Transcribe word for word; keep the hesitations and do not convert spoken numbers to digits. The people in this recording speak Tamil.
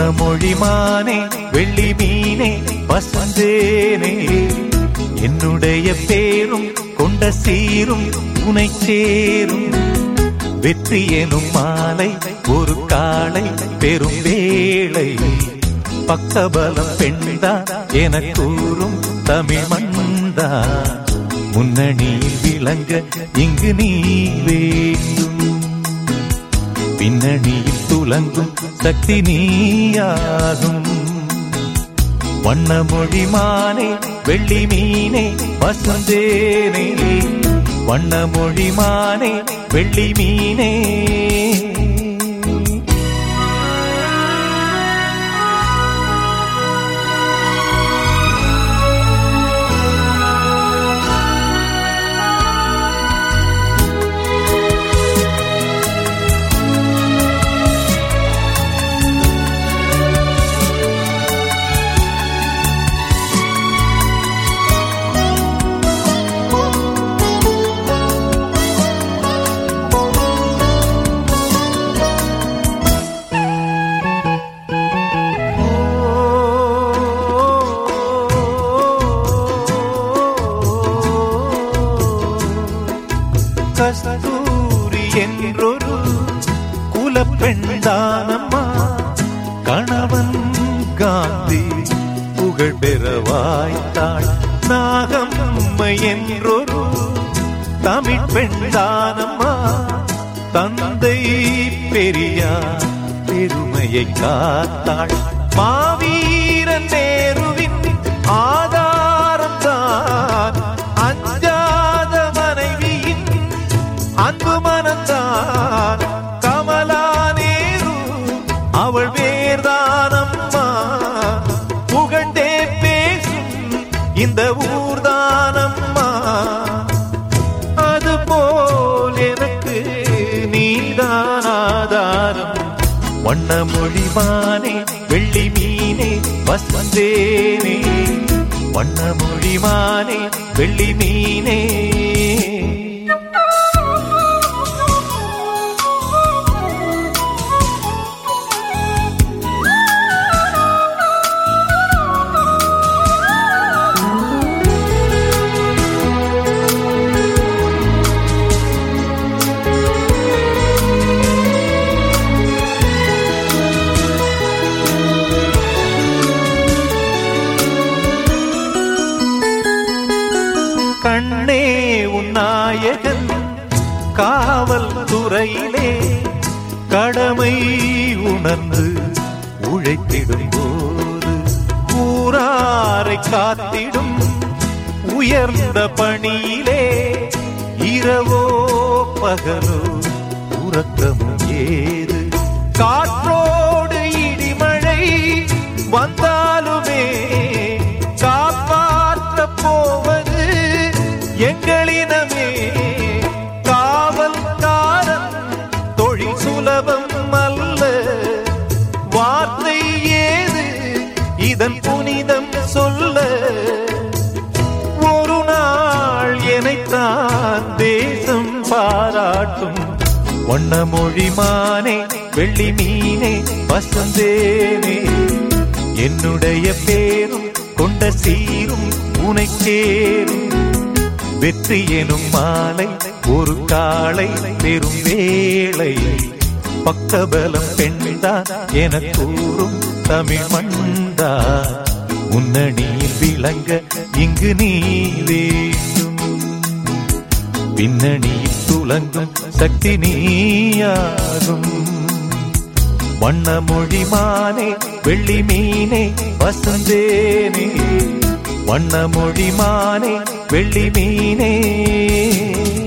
வண்ணமொழிமானே வெள்ளி மீனே வசந்தேனே, என்னுடைய பேரும் கொண்ட சீரும் உனை சேரும். வெற்றி எனும் மாலை ஒரு காலை பெரும் வேளை, பக்கபலம் பெண்தான் என கூறும் தமிழ் மண்தான். முன்னணியில் விளங்க இங்கு நீ வேண்டும், பின்னணியில் துலங்கும் சக்தி நீயாகும். வண்ணமொழிமானே வெள்ளி மீனே வசந்தேனே, வண்ணமொழிமானே வெள்ளி மீனே. கஸ்தூரி என்றொரு குலப்பெண்தானம்மா, கணவன் காந்தி புகழ் பெற வாய்த்தாள். நாகம்மை என்றொரு தமிழ் பெண்தானம்மா, தந்தை பெரியார் பெருமையை காத்தாள். மாவீரன் நேருவின் ஆதாரம் தான் அஞ்சாத மனைவியின் அன்பு மனந்தான். கமலா நேரு அவள் வேர்தானம்மா, புகழ்ந்தே பேசும் இந்த ஊர்தானம்மா. அதுபோல் எனக்கு நீதான் ஆதாரம். வண்ணமொழிமானே வெள்ளி மீனே வசந்தேனே, வண்ணமொழிமானே வெள்ளி மீனே. கண்ணே உன் நாயகன் காவல் துறையிலே கடமை உணர்ந்து உழைத்திடும் போது, ஊராரை காத்திடும் உயர்ந்த பணியிலே இரவோ பகலோ உறக்கமும் ஏது. காற்றோடு இடிமழை வந்தாலுமே காப்பாற்ற போவது எங்களினமே. காவல்காரன் தொழில் சுலபம் அல்ல, வார்த்தை ஏது இதன் புனிதம் சொல்ல. ஒரு நாள் எனைத்தான் தேசம் பாராட்டும். வண்ணமொழிமானே வெள்ளி மீனே வசந்தேனே, என்னுடைய பேரும் கொண்ட சீரும் உனை சேரும். வெற்றி எனும் மாலை ஒரு காலை பெரும் வேளை, பக்கபலம் பெண்தான் என கூறும் தமிழ் மண்தான். முன்னணியில் விளங்க இங்கு நீ வேண்டும், பின்னணியில் துலங்கும் சக்தி நீயாகும். வண்ணமொழிமானே வெள்ளி மீனே வசந்தேனே, வண்ணமொழிமானே வெள்ளி மீனே.